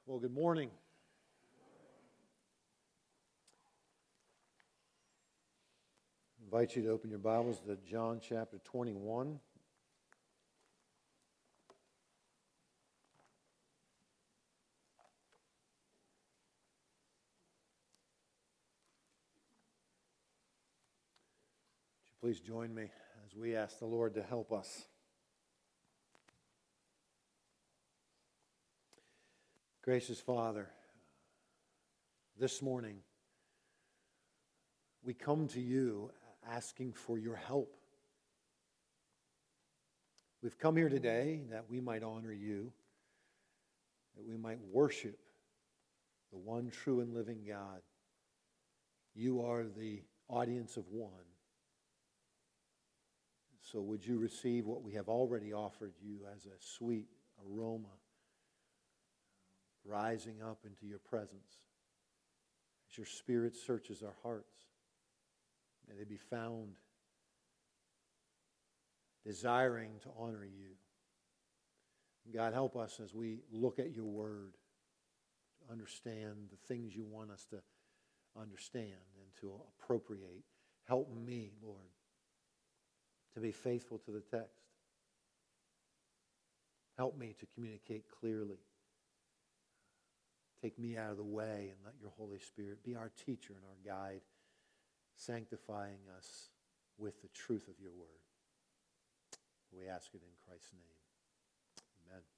Well, good morning. I invite you to open your Bibles to John chapter 21. Would you please join me as we ask the Lord to help us. Gracious Father, this morning we come to you asking for your help. We've come here today that we might honor you, that we might worship the one true and living God. You are the audience of one. So would you receive what we have already offered you as a sweet aroma rising up into your presence as your Spirit searches our hearts. May they be found desiring to honor you. God, help us as we look at your word to understand the things you want us to understand and to appropriate. Help me, Lord, to be faithful to the text. Help me to communicate clearly. Take me out of the way and let your Holy Spirit be our teacher and our guide, sanctifying us with the truth of your word. We ask it in Christ's name. Amen.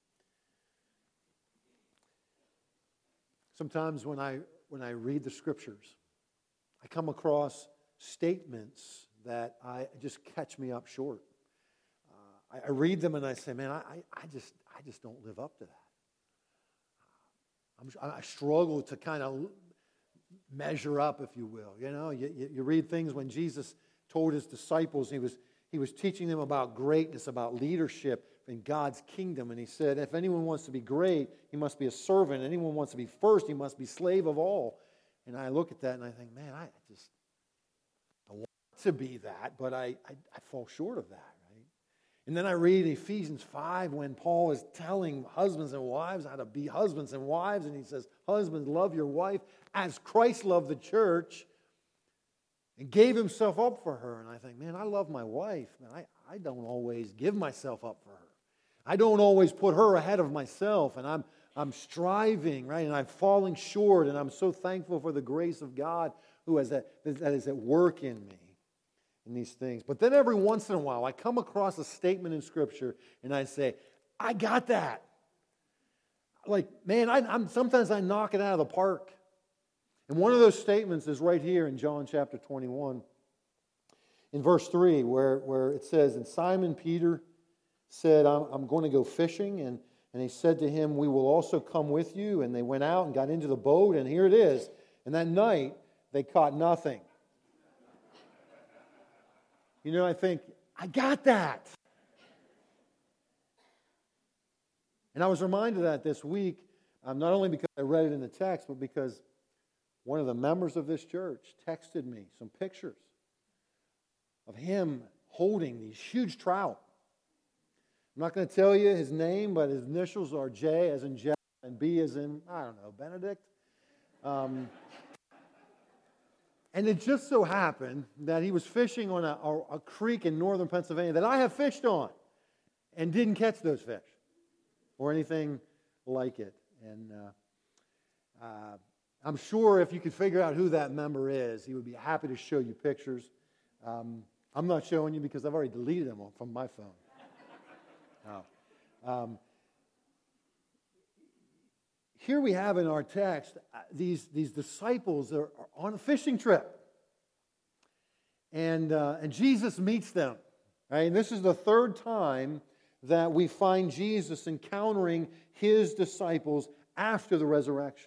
Sometimes when I read the scriptures, I come across statements that just catch me up short. I read them and I say, man, I just don't live up to that. I struggle to kind of measure up, if you will. You know, you read things when Jesus told his disciples, he was teaching them about greatness, about leadership in God's kingdom. And he said, if anyone wants to be great, he must be a servant. Anyone wants to be first, he must be slave of all. And I look at that and I think, man, I want to be that, but I fall short of that. And then I read Ephesians 5 when Paul is telling husbands and wives how to be husbands and wives. And he says, husbands, love your wife as Christ loved the church and gave himself up for her. And I think, man, I love my wife. Man, I don't always give myself up for her. I don't always put her ahead of myself. And I'm striving, right? And I'm falling short. And I'm so thankful for the grace of God that is at work in me. In these things. But then every once in a while, I come across a statement in Scripture and I say, I got that. Like, man, sometimes I knock it out of the park. And one of those statements is right here in John chapter 21. In verse 3, where it says, and Simon Peter said, I'm going to go fishing. And he said to him, we will also come with you. And they went out and got into the boat. And here it is. And that night, they caught nothing. You know, I think, I got that. And I was reminded of that this week, not only because I read it in the text, but because one of the members of this church texted me some pictures of him holding these huge trout. I'm not going to tell you his name, but his initials are J as in Jeff and B as in, I don't know, Benedict. And it just so happened that he was fishing on a creek in northern Pennsylvania that I have fished on and didn't catch those fish or anything like it. And I'm sure if you could figure out who that member is, he would be happy to show you pictures. I'm not showing you because I've already deleted them from my phone. No. Here we have in our text, these disciples are on a fishing trip. And Jesus meets them. Right? And this is the third time that we find Jesus encountering his disciples after the resurrection.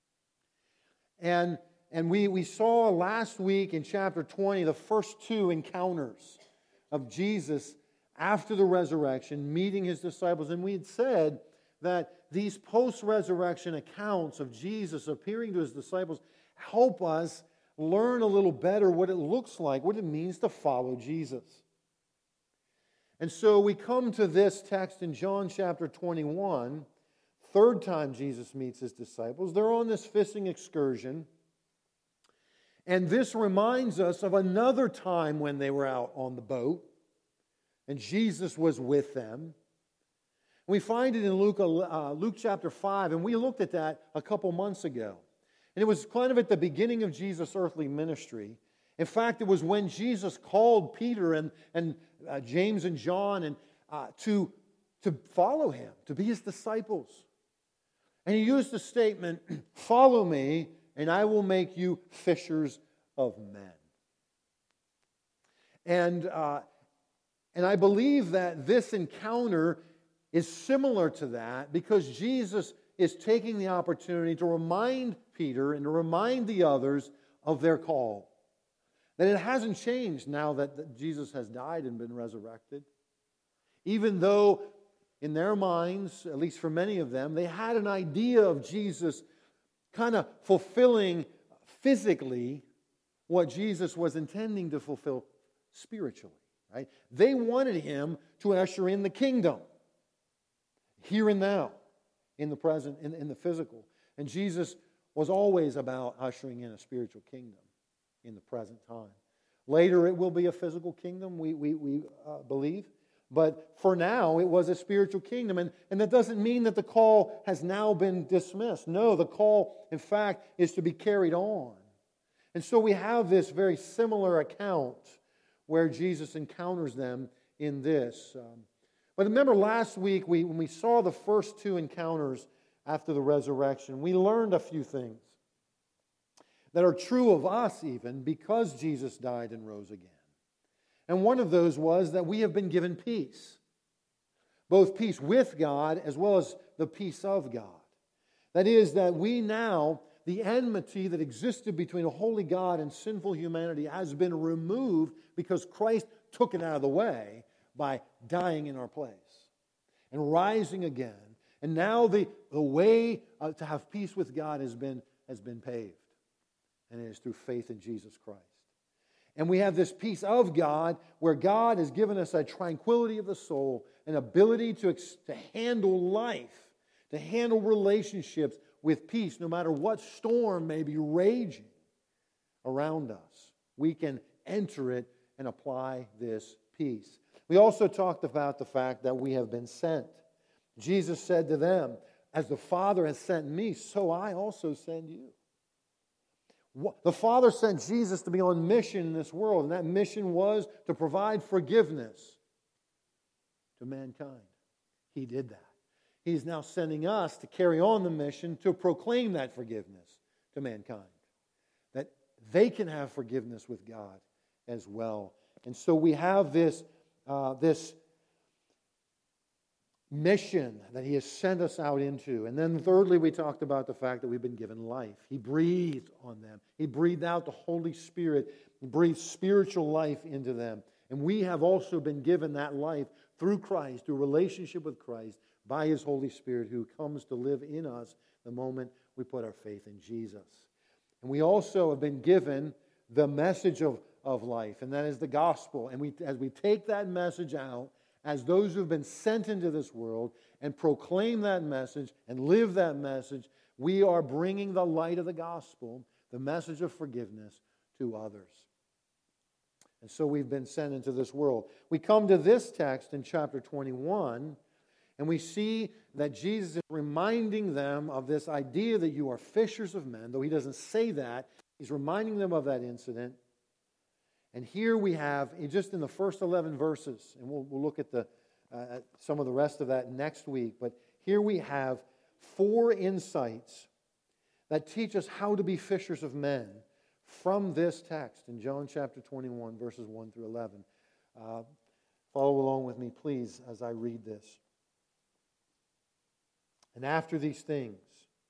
And we saw last week in chapter 20 the first two encounters of Jesus after the resurrection, meeting his disciples. And we had said that these post-resurrection accounts of Jesus appearing to his disciples help us learn a little better what it looks like, what it means to follow Jesus. And so we come to this text in John chapter 21 third time Jesus meets his disciples. They're on this fishing excursion. And this reminds us of another time when they were out on the boat and Jesus was with them. We find it in Luke chapter 5, and we looked at that a couple months ago. And it was kind of at the beginning of Jesus' earthly ministry. In fact, it was when Jesus called Peter and James and John to follow him, to be his disciples. And he used the statement, "Follow me, and I will make you fishers of men." And I believe that this encounter is similar to that because Jesus is taking the opportunity to remind Peter and to remind the others of their call. That it hasn't changed now that Jesus has died and been resurrected. Even though in their minds, at least for many of them, they had an idea of Jesus kind of fulfilling physically what Jesus was intending to fulfill spiritually. Right? They wanted him to usher in the kingdom, here and now, in the present, in the physical. And Jesus was always about ushering in a spiritual kingdom in the present time. Later it will be a physical kingdom, we believe. But for now, it was a spiritual kingdom. And that doesn't mean that the call has now been dismissed. No, the call, in fact, is to be carried on. And so we have this very similar account where Jesus encounters them in this. But remember last week, when we saw the first two encounters after the resurrection, we learned a few things that are true of us even because Jesus died and rose again. And one of those was that we have been given peace. Both peace with God as well as the peace of God. That is, that we now, the enmity that existed between a holy God and sinful humanity has been removed because Christ took it out of the way by dying in our place and rising again. And now the way to have peace with God has been paved. And it is through faith in Jesus Christ. And we have this peace of God where God has given us a tranquility of the soul, an ability to handle life, to handle relationships with peace, no matter what storm may be raging around us. We can enter it and apply this peace. We also talked about the fact that we have been sent. Jesus said to them, "As the Father has sent me, so I also send you." The Father sent Jesus to be on mission in this world, and that mission was to provide forgiveness to mankind. He did that. He's now sending us to carry on the mission to proclaim that forgiveness to mankind, that they can have forgiveness with God as well. And so we have this mission that He has sent us out into. And then thirdly, we talked about the fact that we've been given life. He breathed on them. He breathed out the Holy Spirit. He breathed spiritual life into them. And we have also been given that life through Christ, through relationship with Christ, by His Holy Spirit who comes to live in us the moment we put our faith in Jesus. And we also have been given the message of life, and that is the gospel. And as we take that message out, as those who have been sent into this world and proclaim that message and live that message, we are bringing the light of the gospel, the message of forgiveness, to others. And so we've been sent into this world. We come to this text in chapter 21, and we see that Jesus is reminding them of this idea that you are fishers of men. Though He doesn't say that, He's reminding them of that incident. And here we have, just in the first 11 verses, and we'll look at some of the rest of that next week, but here we have 4 insights that teach us how to be fishers of men from this text in John chapter 21, verses 1 through 11. Follow along with me, please, as I read this. And after these things,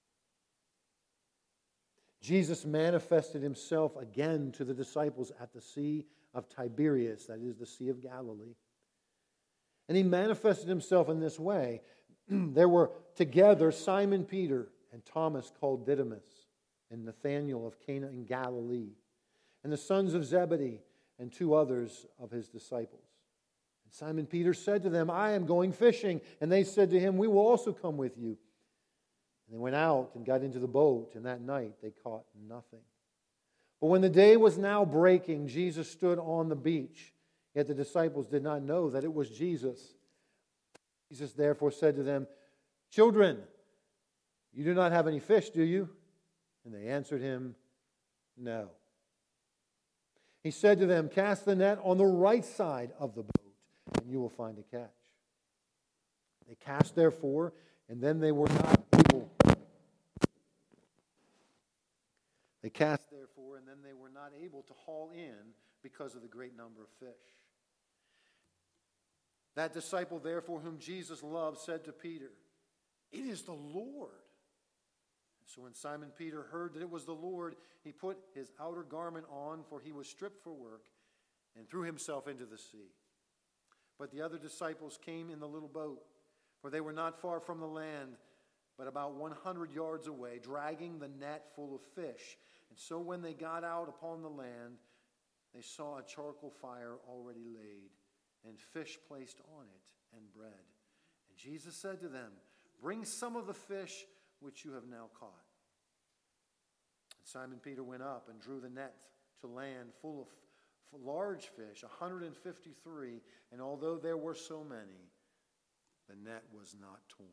Jesus manifested Himself again to the disciples at the Sea of Tiberias, that is the Sea of Galilee. And He manifested Himself in this way. There were together Simon Peter and Thomas called Didymus and Nathanael of Cana in Galilee and the sons of Zebedee and 2 others of His disciples. And Simon Peter said to them, "I am going fishing." And they said to him, "We will also come with you." And they went out and got into the boat, and that night they caught nothing. But when the day was now breaking, Jesus stood on the beach. Yet the disciples did not know that it was Jesus. Jesus therefore said to them, "Children, you do not have any fish, do you?" And they answered him, "No." He said to them, "Cast the net on the right side of the boat, and you will find a catch." They cast therefore, and then they were not able. They cast therefore, and then they were not able to haul in because of the great number of fish. That disciple therefore whom Jesus loved said to Peter, "It is the Lord." So when Simon Peter heard that it was the Lord, he put his outer garment on, for he was stripped for work, and threw himself into the sea. But the other disciples came in the little boat, for they were not far from the land, but about 100 yards away, dragging the net full of fish. And so when they got out upon the land, they saw a charcoal fire already laid, and fish placed on it, and bread. And Jesus said to them, "Bring some of the fish which you have now caught." And Simon Peter went up and drew the net to land full of large fish, 153, and although there were so many, the net was not torn.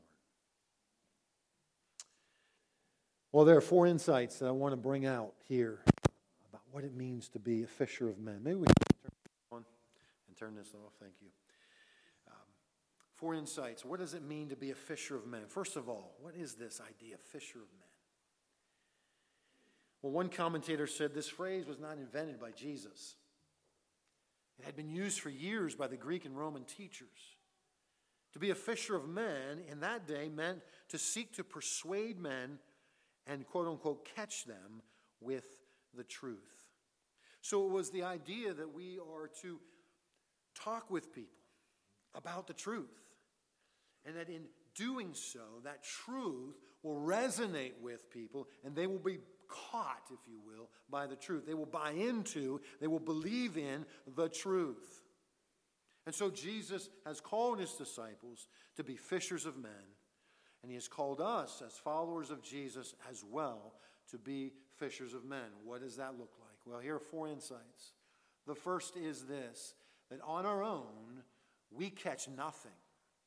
Well, there are 4 insights that I want to bring out here about what it means to be a fisher of men. Maybe we can turn this on and turn this off. Thank you. 4 insights. What does it mean to be a fisher of men? First of all, what is this idea of fisher of men? Well, one commentator said this phrase was not invented by Jesus. It had been used for years by the Greek and Roman teachers. To be a fisher of men in that day meant to seek to persuade men and, quote unquote, catch them with the truth. So it was the idea that we are to talk with people about the truth. And that in doing so, that truth will resonate with people and they will be caught, if you will, by the truth. They will buy into, they will believe in the truth. And so Jesus has called his disciples to be fishers of men. And he has called us as followers of Jesus as well to be fishers of men. What does that look like? Well, here are 4 insights. The first is this, that on our own, we catch nothing.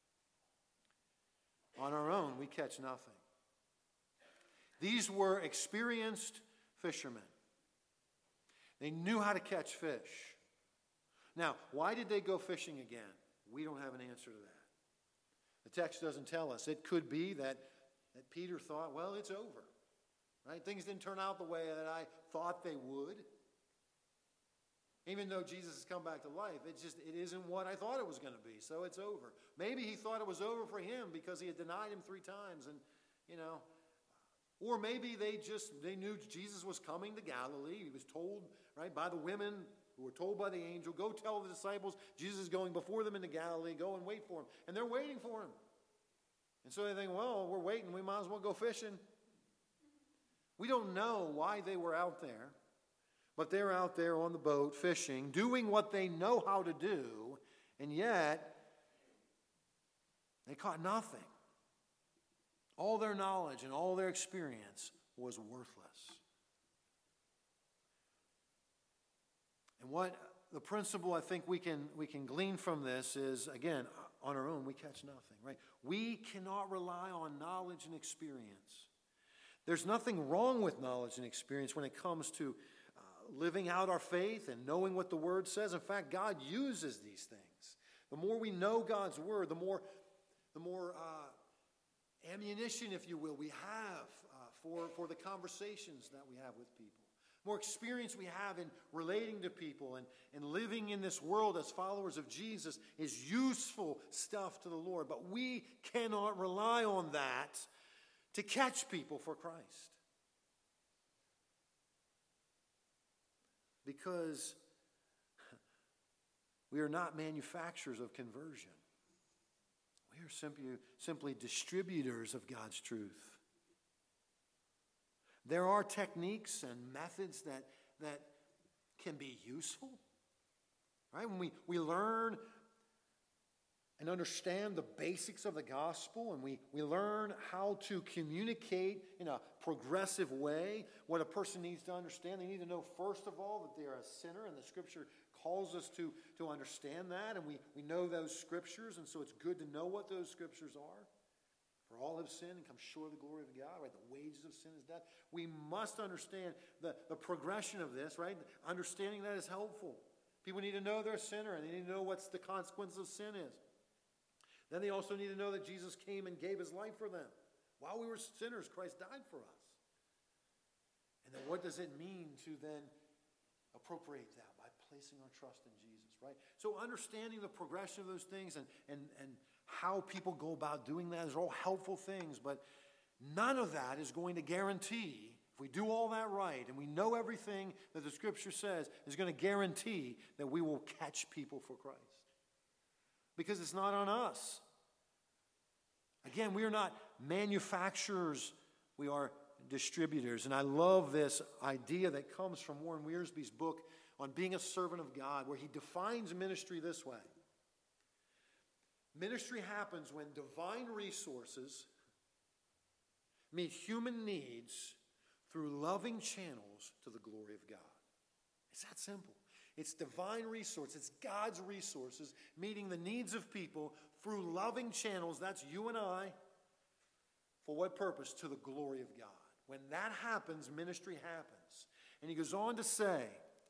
On our own, we catch nothing. These were experienced fishermen. They knew how to catch fish. Now, why did they go fishing again? We don't have an answer to that. The text doesn't tell us. It could be that Peter thought, well, it's over. Right? Things didn't turn out the way that I thought they would. Even though Jesus has come back to life, it isn't what I thought it was going to be, so it's over. Maybe he thought it was over for him because he had denied him 3 times, and or maybe they knew Jesus was coming to Galilee. He was told, right, by the women who were told by the angel, go tell the disciples Jesus is going before them into Galilee, go and wait for him. And they're waiting for him. And so they think, well, we're waiting, we might as well go fishing. We don't know why they were out there. But they're out there on the boat fishing, doing what they know how to do, and yet they caught nothing. All their knowledge and all their experience was worthless. And what the principle I think we can glean from this is, again, on our own we catch nothing, right? We cannot rely on knowledge and experience. There's nothing wrong with knowledge and experience when it comes to living out our faith and knowing what the Word says. In fact, God uses these things. The more we know God's Word, the more ammunition, if you will, we have for the conversations that we have with people. More experience we have in relating to people and living in this world as followers of Jesus is useful stuff to the Lord. But we cannot rely on that to catch people for Christ. Because we are not manufacturers of conversion. We are simply distributors of God's truth. There are techniques and methods that can be useful. Right? When we learn and understand the basics of the gospel, and we learn how to communicate in a progressive way what a person needs to understand. They need to know, first of all, that they are a sinner, and the Scripture calls us to understand that, and we know those Scriptures, and so it's good to know what those Scriptures are. For all have sinned and come short of the glory of God, right? The wages of sin is death. We must understand the progression of this, right? Understanding that is helpful. People need to know they're a sinner, and they need to know what the consequence of sin is. Then they also need to know that Jesus came and gave his life for them. While we were sinners, Christ died for us. And then what does it mean to then appropriate that by placing our trust in Jesus, right? So understanding the progression of those things and how people go about doing that is all helpful things, but none of that is going to guarantee, if we do all that right and we know everything that the Scripture says, is going to guarantee that we will catch people for Christ. Because it's not on us. Again, we are not manufacturers, we are distributors. And I love this idea that comes from Warren Wiersbe's book on being a servant of God, where he defines ministry this way. Ministry happens when divine resources meet human needs through loving channels to the glory of God. It's that simple. It's divine resources. It's God's resources meeting the needs of people through loving channels. That's you and I. For what purpose? To the glory of God. When that happens, ministry happens. And he goes on to say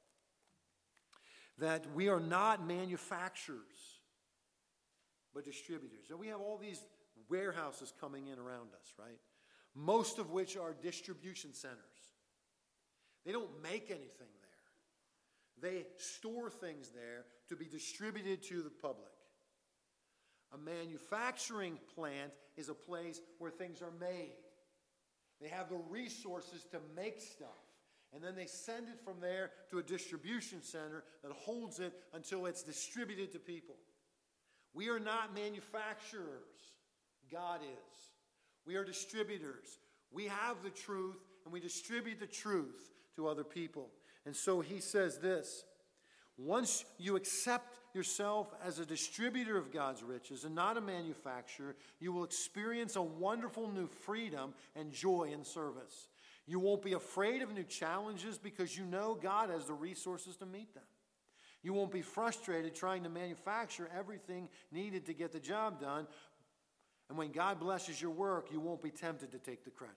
that we are not manufacturers, but distributors. And we have all these warehouses coming in around us, right? Most of which are distribution centers. They don't make anything there. They store things there to be distributed to the public. A manufacturing plant is a place where things are made. They have the resources to make stuff. And then they send it from there to a distribution center that holds it until it's distributed to people. We are not manufacturers. God is. We are distributors. We have the truth and we distribute the truth to other people. And so he says this: once you accept yourself as a distributor of God's riches and not a manufacturer, you will experience a wonderful new freedom and joy in service. You won't be afraid of new challenges because you know God has the resources to meet them. You won't be frustrated trying to manufacture everything needed to get the job done. And when God blesses your work, you won't be tempted to take the credit.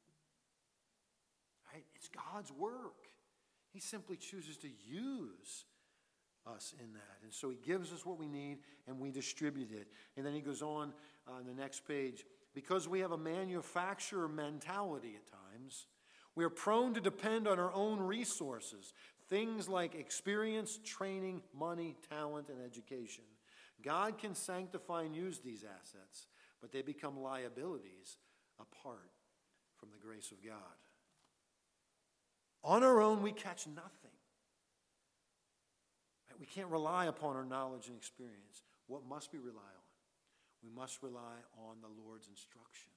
Right? It's God's work. He simply chooses to use us in that. And so he gives us what we need and we distribute it. And then he goes on the next page. Because we have a manufacturer mentality at times, we are prone to depend on our own resources. Things like experience, training, money, talent, and education. God can sanctify and use these assets, but they become liabilities apart from the grace of God. On our own, we catch nothing. We can't rely upon our knowledge and experience. What must we rely on? We must rely on the Lord's instruction.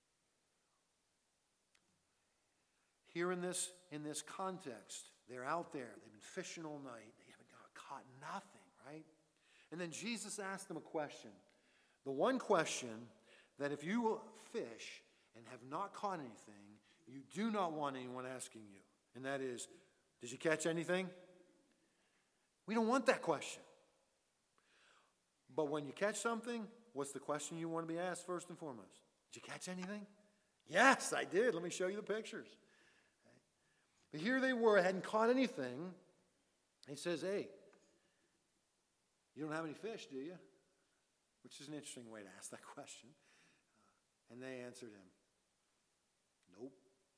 Here in this context, they're out there. They've been fishing all night. They haven't caught nothing, right? And then Jesus asked them a question. The one question that if you fish and have not caught anything, you do not want anyone asking you. And that is, did you catch anything? We don't want that question. But when you catch something, what's the question you want to be asked first and foremost? Did you catch anything? Yes, I did. Let me show you the pictures. But here they were, hadn't caught anything. He says, hey, you don't have any fish, do you? Which is an interesting way to ask that question. And they answered him, nope.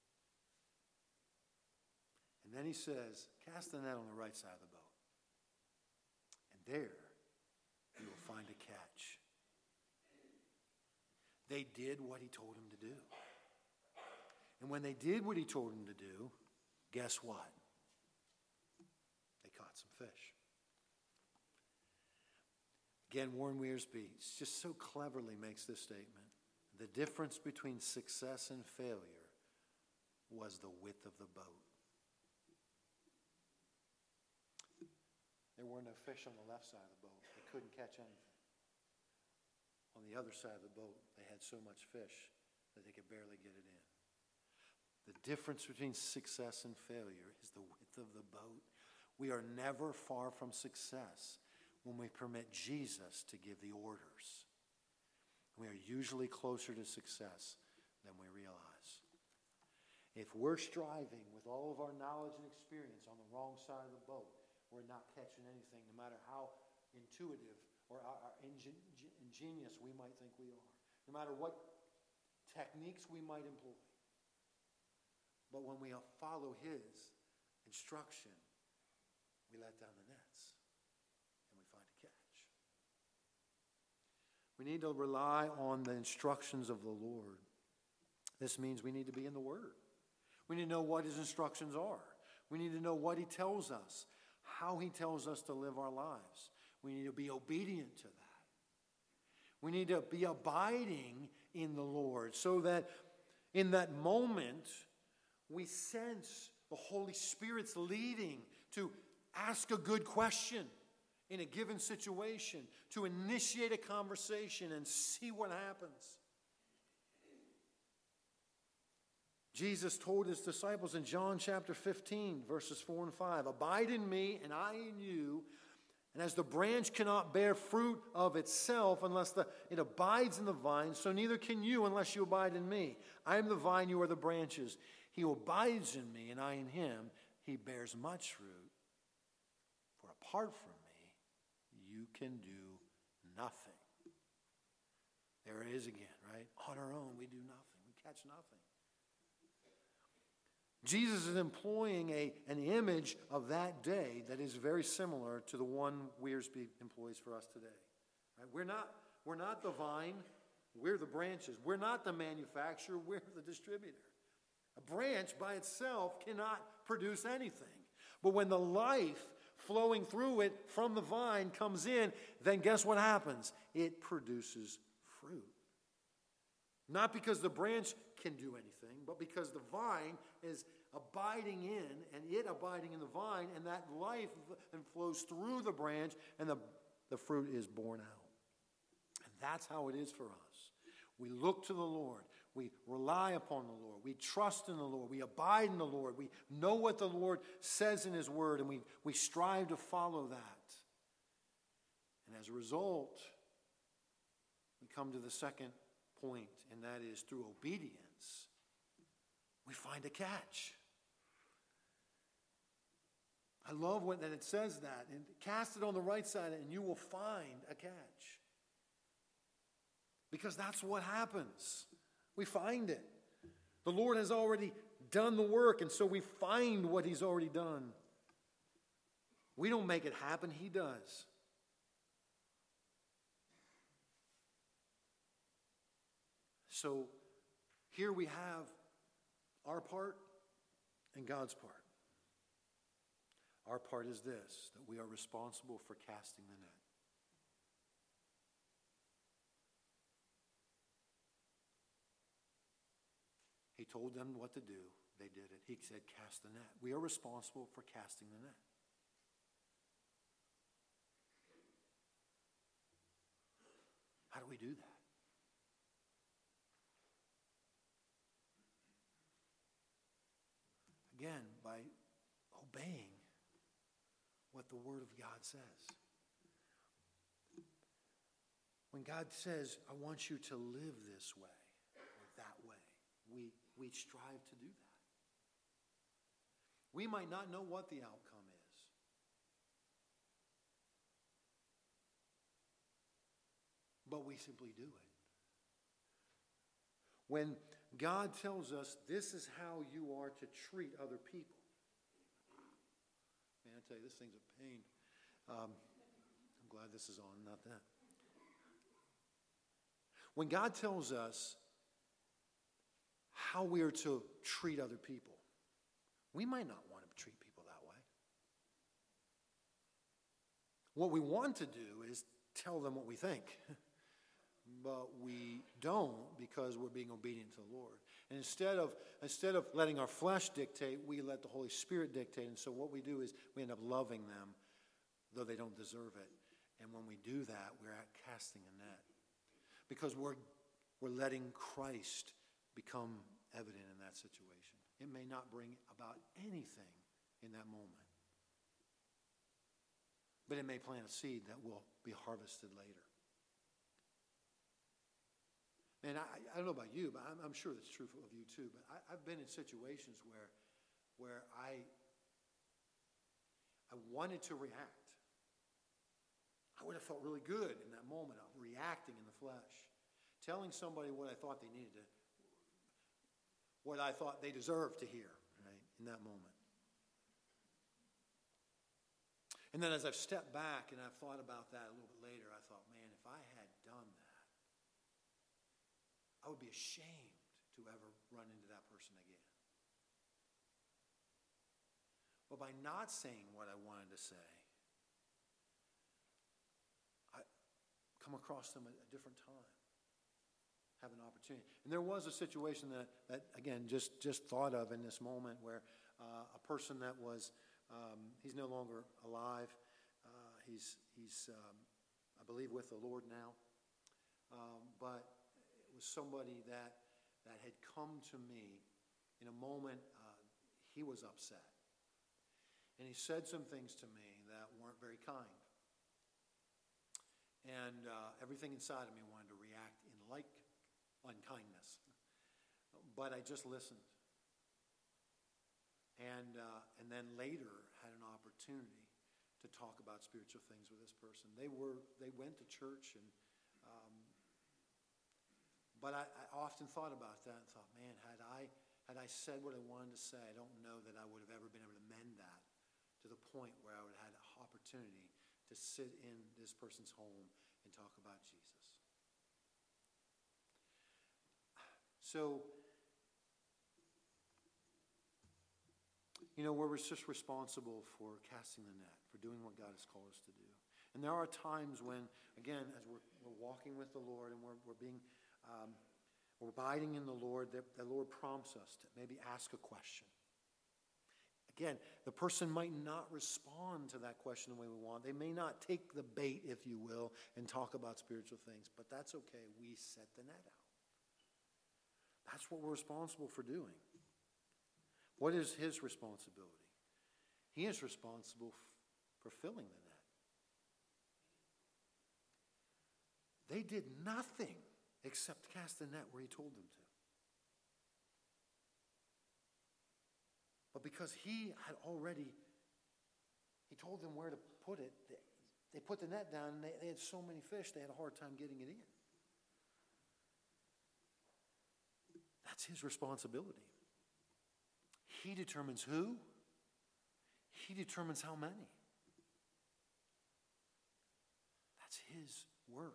And then he says, cast the net on the right side of the boat. And there you will find a catch. They did what he told them to do. And when they did what he told them to do, guess what? They caught some fish. Again, Warren Wiersbe just so cleverly makes this statement. The difference between success and failure was the width of the boat. There were no fish on the left side of the boat. They couldn't catch anything. On the other side of the boat, they had so much fish that they could barely get it in. The difference between success and failure is the width of the boat. We are never far from success when we permit Jesus to give the orders. We are usually closer to success than we realize. If we're striving with all of our knowledge and experience on the wrong side of the boat, we're not catching anything, no matter how intuitive or ingenious we might think we are, no matter what techniques we might employ. But when we follow his instruction, we let down the nets and we find a catch. We need to rely on the instructions of the Lord. This means we need to be in the Word. We need to know what his instructions are. We need to know what he tells us, how he tells us to live our lives. We need to be obedient to that. We need to be abiding in the Lord so that in that moment we sense the Holy Spirit's leading to ask a good question in a given situation, to initiate a conversation and see what happens. Jesus told his disciples in John chapter 15, verses 4 and 5, "Abide in me, and I in you. And as the branch cannot bear fruit of itself unless it abides in the vine, so neither can you unless you abide in me. I am the vine, you are the branches. He who abides in me, and I in him, he bears much fruit. For apart from me, you can do nothing." There it is again, right? On our own, we do nothing. We catch nothing. Jesus is employing an image of that day that is very similar to the one Wearsby employs for us today. Right? We're not the vine, we're the branches. We're not the manufacturer, we're the distributor. A branch by itself cannot produce anything. But when the life flowing through it from the vine comes in, then guess what happens? It produces fruit. Not because the branch can do anything, but because the vine is abiding in, and it abiding in the vine, and that life then flows through the branch, and the fruit is born out. And that's how it is for us. We look to the Lord. We rely upon the Lord. We trust in the Lord. We abide in the Lord. We know what the Lord says in his word, and we strive to follow that. And as a result, we come to the second point, and that is through obedience, we find a catch. I love that it says that. And cast it on the right side, and you will find a catch. Because that's what happens. We find it. The Lord has already done the work, and so we find what he's already done. We don't make it happen, he does. So here we have our part and God's part. Our part is this, that we are responsible for casting the net. He told them what to do. They did it. He said, cast the net. We are responsible for casting the net. How do we do that? Again, by obeying what the Word of God says. When God says, I want you to live this way or that way, we strive to do that. We might not know what the outcome is. But we simply do it. When God tells us this is how you are to treat other people. Man, I tell you, this thing's a pain. I'm glad this is on, not that. When God tells us how we are to treat other people, we might not want to treat people that way. What we want to do is tell them what we think. But we don't, because we're being obedient to the Lord. And instead of letting our flesh dictate, we let the Holy Spirit dictate. And so what we do is we end up loving them, though they don't deserve it. And when we do that, we're casting a net. because we're letting Christ become evident in that situation. It may not bring about anything in that moment, but it may plant a seed that will be harvested later. And I don't know about you, but I'm sure that's true of you too. But I've been in situations where I wanted to react. I would have felt really good in that moment of reacting in the flesh, telling somebody what I thought they needed to, what I thought they deserved to hear, right, in that moment. And then as I've stepped back and I've thought about that a little bit later, I thought, man, if I had done that, I would be ashamed to ever run into that person again. But by not saying what I wanted to say, I come across them at a different time, have an opportunity. And there was a situation that again, just thought of in this moment where a person that was, he's no longer alive. He's I believe, with the Lord now. But it was somebody that had come to me in a moment. He was upset. And he said some things to me that weren't very kind. And everything inside of me wanted to react in like unkindness. But I just listened. And then later had an opportunity to talk about spiritual things with this person. They went to church, and but I often thought about that and thought, man, had I said what I wanted to say, I don't know that I would have ever been able to mend that to the point where I would have had an opportunity to sit in this person's home and talk about Jesus. So, we're just responsible for casting the net, for doing what God has called us to do. And there are times when, again, as we're walking with the Lord and we're abiding in the Lord, that the Lord prompts us to maybe ask a question. Again, the person might not respond to that question the way we want. They may not take the bait, if you will, and talk about spiritual things, but that's okay. We set the net out. That's what we're responsible for doing. What is his responsibility? He is responsible for filling the net. They did nothing except cast the net where he told them to. But because he told them where to put it, they put the net down and they had so many fish they had a hard time getting it in. That's his responsibility. He determines who. He determines how many. That's his work.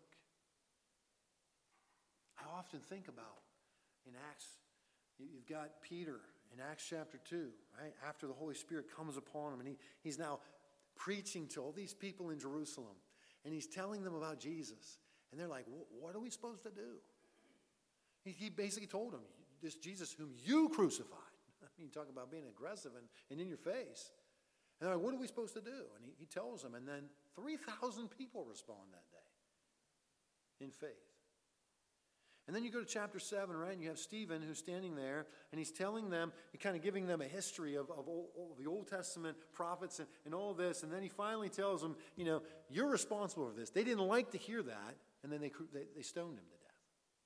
I often think about in Acts, you've got Peter in Acts chapter 2, right? After the Holy Spirit comes upon him, and he's now preaching to all these people in Jerusalem, and he's telling them about Jesus. And they're like, what are we supposed to do? He basically told them, this Jesus whom you crucified. I mean, talk about being aggressive and in your face. And they're like, what are we supposed to do? And he tells them, and then 3,000 people respond that day in faith. And then you go to chapter 7, right, and you have Stephen who's standing there, and he's telling them, kind of giving them a history of the Old Testament prophets and all this, and then he finally tells them, you're responsible for this. They didn't like to hear that, and then they stoned him to death.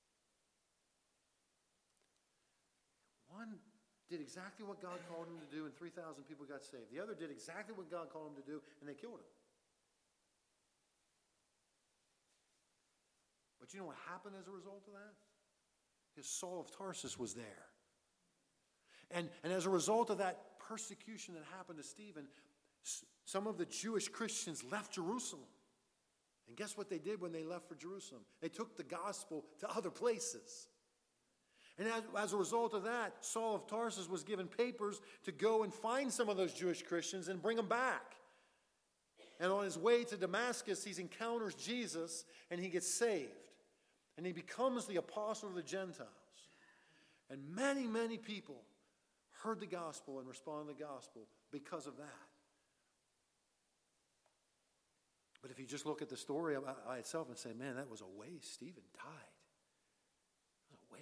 One did exactly what God called him to do, and 3,000 people got saved. The other did exactly what God called him to do, and they killed him. But you know what happened as a result of that? Because Saul of Tarsus was there. And as a result of that persecution that happened to Stephen, some of the Jewish Christians left Jerusalem. And guess what they did when they left for Jerusalem? They took the gospel to other places. And as a result of that, Saul of Tarsus was given papers to go and find some of those Jewish Christians and bring them back. And on his way to Damascus, he encounters Jesus and he gets saved. And he becomes the apostle of the Gentiles. And many, many people heard the gospel and responded to the gospel because of that. But if you just look at the story by itself and say, man, that was a waste. Stephen died.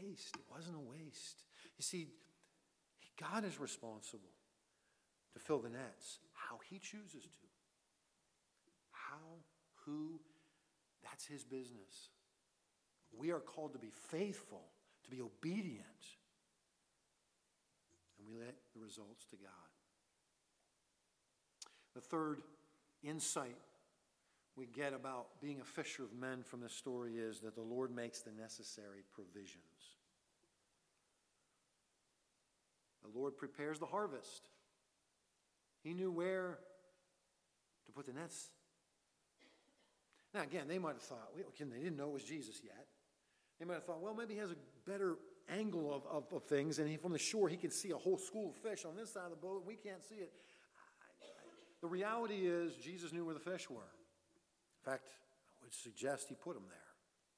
waste. It wasn't a waste. You see, God is responsible to fill the nets how he chooses to. How, who, that's his business. We are called to be faithful, to be obedient, and we let the results to God. The third insight we get about being a fisher of men from this story is that the Lord makes the necessary provisions. The Lord prepares the harvest. He knew where to put the nets. Now again, they might have thought, they didn't know it was Jesus yet. They might have thought, well, maybe he has a better angle of things, and from the shore he can see a whole school of fish on this side of the boat. We can't see it. The reality is Jesus knew where the fish were. In fact, I would suggest he put them there.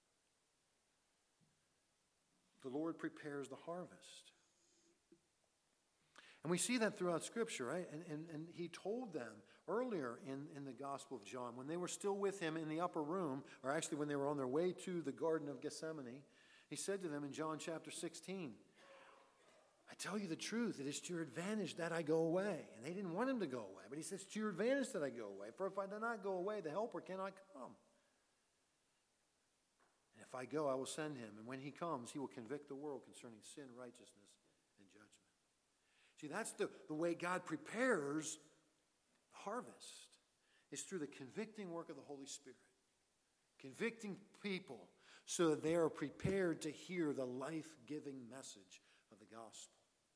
The Lord prepares the harvest. And we see that throughout Scripture, right? And he told them earlier in the Gospel of John, when they were still with him in the upper room, or actually when they were on their way to the Garden of Gethsemane, he said to them in John chapter 16, I tell you the truth, it is to your advantage that I go away. And they didn't want him to go away, but he says, to your advantage that I go away. For if I do not go away, the Helper cannot come. And if I go, I will send him. And when he comes, he will convict the world concerning sin, righteousness, and judgment. See, that's the way God prepares the harvest, is through the convicting work of the Holy Spirit. Convicting people so that they are prepared to hear the life-giving message of the gospel.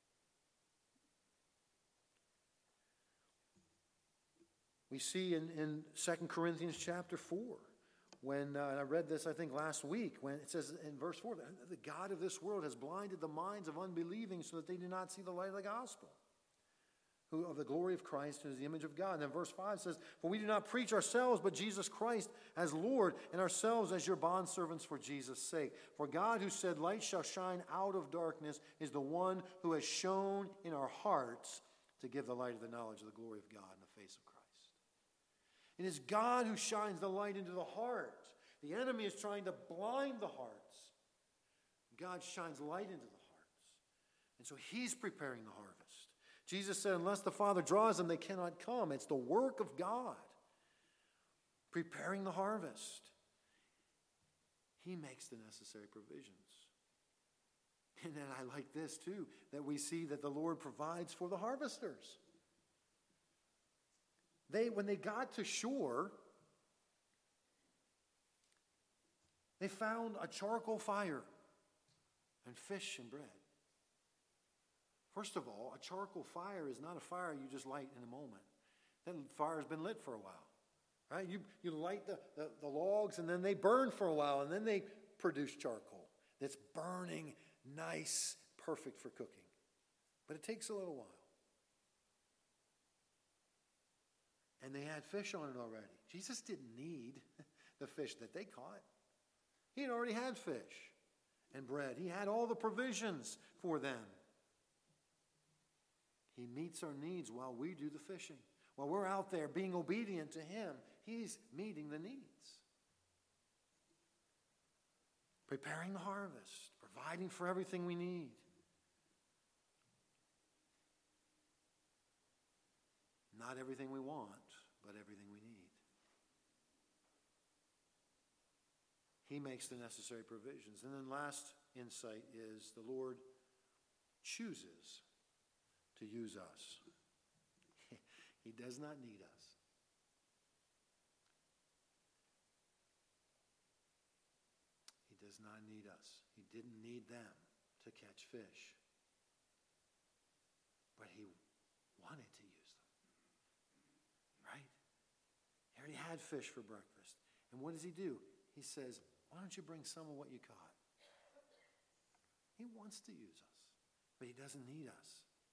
We see in 2 Corinthians chapter 4, when I read this, I think, last week, when it says in verse 4, the God of this world has blinded the minds of unbelieving so that they do not see the light of the gospel, who of the glory of Christ, who is the image of God. And then verse 5 says, for we do not preach ourselves, but Jesus Christ as Lord, and ourselves as your bondservants for Jesus' sake. For God, who said, light shall shine out of darkness, is the one who has shone in our hearts to give the light of the knowledge of the glory of God in the face of Christ. It is God who shines the light into the heart. The enemy is trying to blind the hearts. God shines light into the hearts. And so he's preparing the harvest. Jesus said, unless the Father draws them, they cannot come. It's the work of God preparing the harvest. He makes the necessary provisions. And then I like this too, that we see that the Lord provides for the harvesters. When they got to shore, they found a charcoal fire and fish and bread. First of all, a charcoal fire is not a fire you just light in a moment. That fire has been lit for a while. Right? You light the logs and then they burn for a while and then they produce charcoal that's burning, nice, perfect for cooking. But it takes a little while. And they had fish on it already. Jesus didn't need the fish that they caught. He had already had fish and bread. He had all the provisions for them. He meets our needs while we do the fishing. While we're out there being obedient to him, he's meeting the needs. Preparing the harvest, providing for everything we need. Not everything we want, but everything we need. He makes the necessary provisions. And then last insight is the Lord chooses to use us. He does not need us. He does not need us. He didn't need them to catch fish. But he wanted to use them. Right? He already had fish for breakfast. And what does he do? He says, why don't you bring some of what you caught? He wants to use us, but he doesn't need us.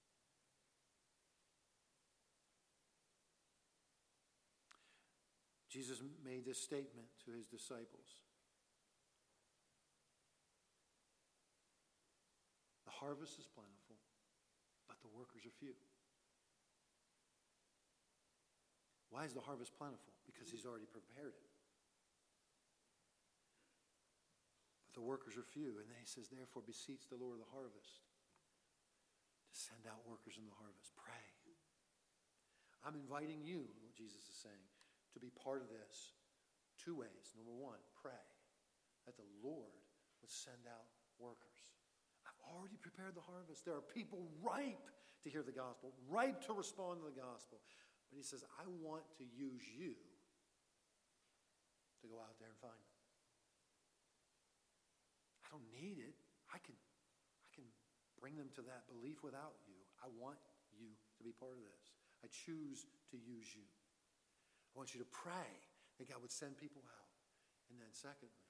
Jesus made this statement to his disciples. The harvest is plentiful, but the workers are few. Why is the harvest plentiful? Because he's already prepared it. but the workers are few. And then he says, therefore beseech the Lord of the harvest to send out workers in the harvest. Pray. I'm inviting you, what Jesus is saying, to be part of this. Two ways. Number one, pray that the Lord would send out workers. I've already prepared the harvest. There are people ripe to hear the gospel, ripe to respond to the gospel. But he says, I want to use you to go out there and find them. I don't need it. I can bring them to that belief without you. I want you to be part of this. I choose to use you. I want you to pray that God would send people out. And then secondly,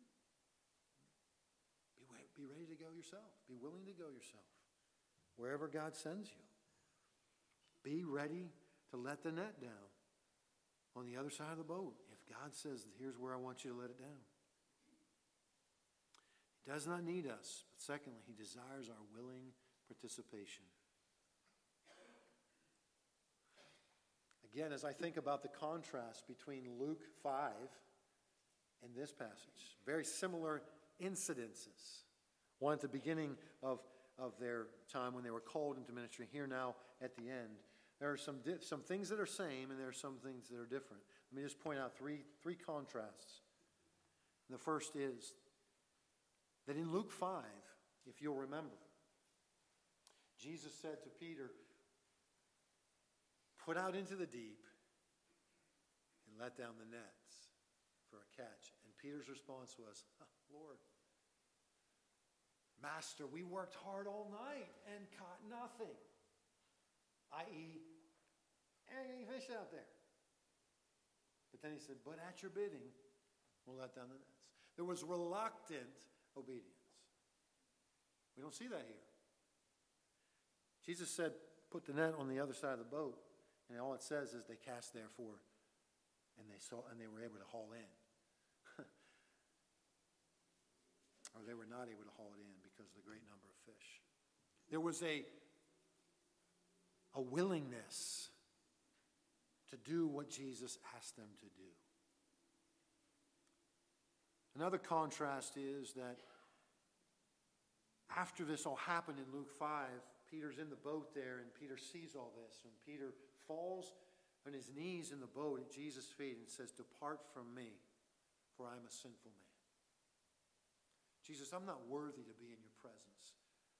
be ready to go yourself. Be willing to go yourself. Wherever God sends you. Be ready to let the net down on the other side of the boat. If God says, here's where I want you to let it down. He does not need us. But secondly, he desires our willing participation. Again, as I think about the contrast between Luke 5 and this passage, very similar incidences. One at the beginning of their time when they were called into ministry, here now at the end. There are some things that are same and there are some things that are different. Let me just point out three contrasts. The first is that in Luke 5, if you'll remember, Jesus said to Peter, put out into the deep and let down the nets for a catch. And Peter's response was, Lord, Master, we worked hard all night and caught nothing. I.e., any fish out there. But then he said, but at your bidding, we'll let down the nets. There was reluctant obedience. We don't see that here. Jesus said, put the net on the other side of the boat. And all it says is they cast therefore, and they were able to haul in. Or they were not able to haul it in because of the great number of fish. There was a willingness to do what Jesus asked them to do. Another contrast is that after this all happened in Luke 5, Peter's in the boat there, and Peter sees all this, and Peter falls on his knees in the boat at Jesus' feet and says, depart from me, for I am a sinful man. Jesus, I'm not worthy to be in your presence.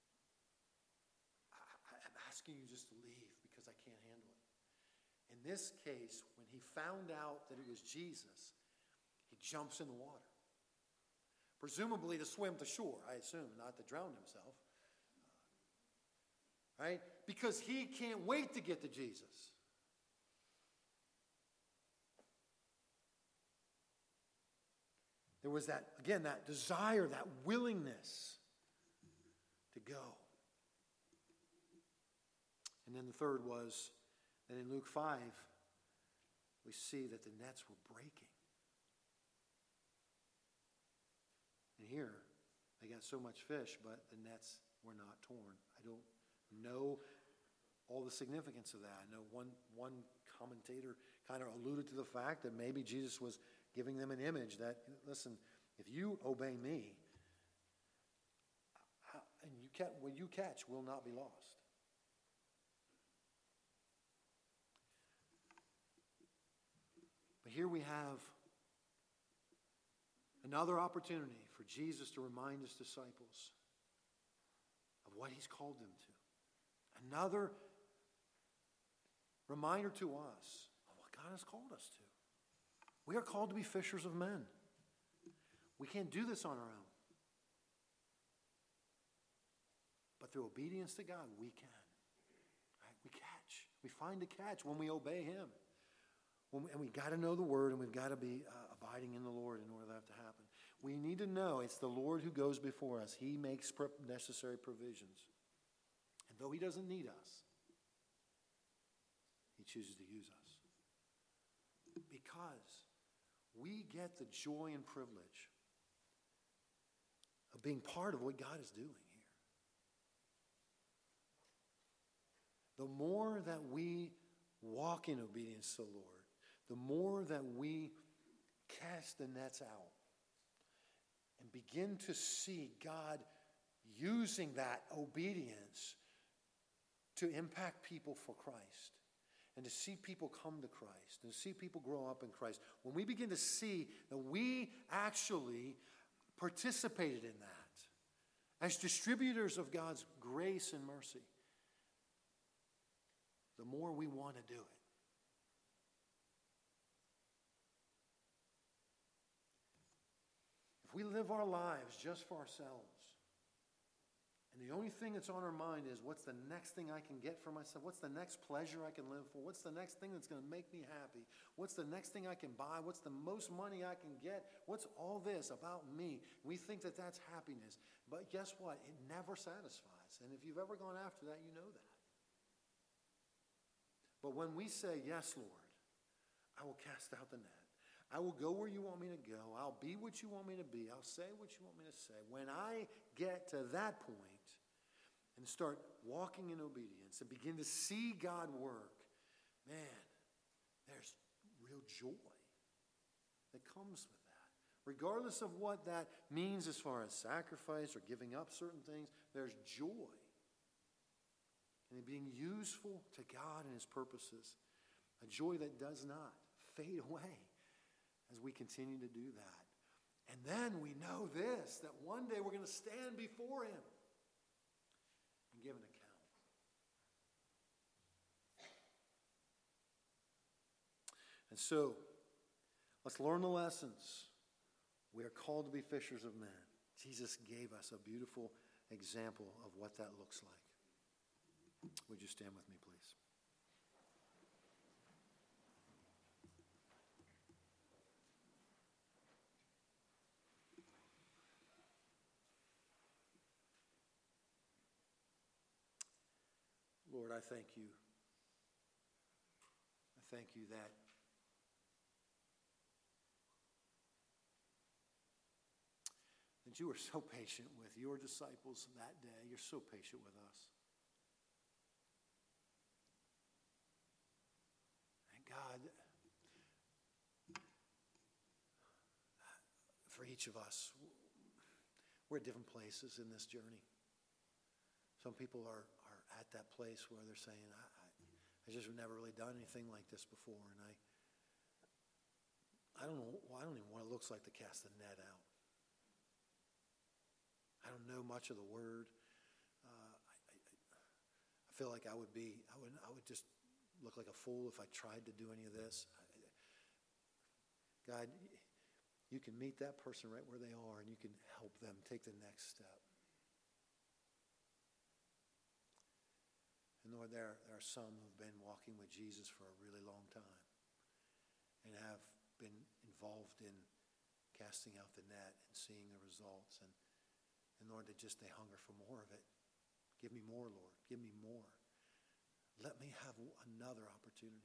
I'm asking you just to leave because I can't handle it. In this case, when he found out that it was Jesus, he jumps in the water. Presumably to swim to shore, I assume, not to drown himself. Right? Because he can't wait to get to Jesus. There was that desire, that willingness to go. And then the third was that in Luke 5, we see that the nets were breaking. And here, they got so much fish, but the nets were not torn. I don't know all the significance of that. I know one commentator kind of alluded to the fact that maybe Jesus was giving them an image that, listen, if you obey me, and what you catch will not be lost. But here we have another opportunity for Jesus to remind his disciples of what he's called them to. Another reminder to us of what God has called us to. We are called to be fishers of men. We can't do this on our own. But through obedience to God, we can. Right? We catch. We find a catch when we obey him. And we've got to know the word, and we've got to be abiding in the Lord in order for that to happen. We need to know it's the Lord who goes before us. He makes necessary provisions. And though he doesn't need us, he chooses to use us. Because we get the joy and privilege of being part of what God is doing here. The more that we walk in obedience to the Lord, the more that we cast the nets out and begin to see God using that obedience to impact people for Christ and to see people come to Christ and to see people grow up in Christ. When we begin to see that we actually participated in that as distributors of God's grace and mercy, the more we want to do it. If we live our lives just for ourselves, and the only thing that's on our mind is, what's the next thing I can get for myself? What's the next pleasure I can live for? What's the next thing that's going to make me happy? What's the next thing I can buy? What's the most money I can get? What's all this about me? We think that that's happiness. But guess what? It never satisfies. And if you've ever gone after that, you know that. But when we say, yes, Lord, I will cast out the net. I will go where you want me to go. I'll be what you want me to be. I'll say what you want me to say. When I get to that point and start walking in obedience and begin to see God work, man, there's real joy that comes with that. Regardless of what that means as far as sacrifice or giving up certain things, there's joy in being useful to God and his purposes. A joy that does not fade away as we continue to do that. And then we know this, that one day we're going to stand before him and give an account. And so, let's learn the lessons. We are called to be fishers of men. Jesus gave us a beautiful example of what that looks like. Would you stand with me, please? Lord, I thank you. I thank you that you were so patient with your disciples that day. You're so patient with us. And God, for each of us, we're at different places in this journey. Some people are at that place where they're saying, I just have never really done anything like this before, and I don't know. I don't even know what it looks like to cast the net out. I don't know much of the word. I feel like I would just look like a fool if I tried to do any of this. God, you can meet that person right where they are, and you can help them take the next step. And Lord, there are some who've been walking with Jesus for a really long time and have been involved in casting out the net and seeing the results. And Lord, they hunger for more of it. Give me more, Lord. Give me more. Let me have another opportunity.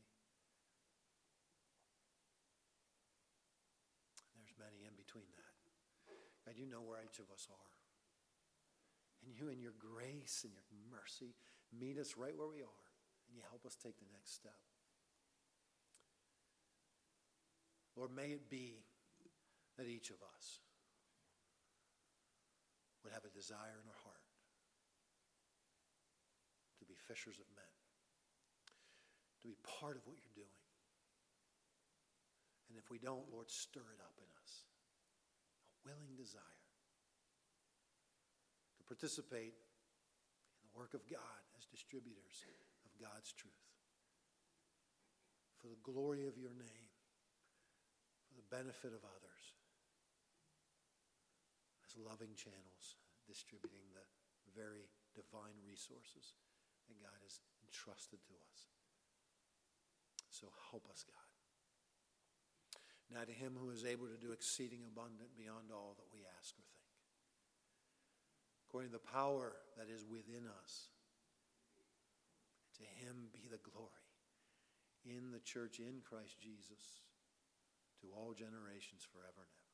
There's many in between that. God, you know where each of us are. And you in your grace and your mercy meet us right where we are. And you help us take the next step. Lord, may it be that each of us would have a desire in our heart to be fishers of men, to be part of what you're doing. And if we don't, Lord, stir it up in us, a willing desire to participate in the work of God as distributors of God's truth for the glory of your name, for the benefit of others, as loving channels distributing the very divine resources that God has entrusted to us. So help us, God. Now to him who is able to do exceeding abundant beyond all that we ask or think, according to the power that is within us, to him be the glory in the church in Christ Jesus to all generations forever and ever.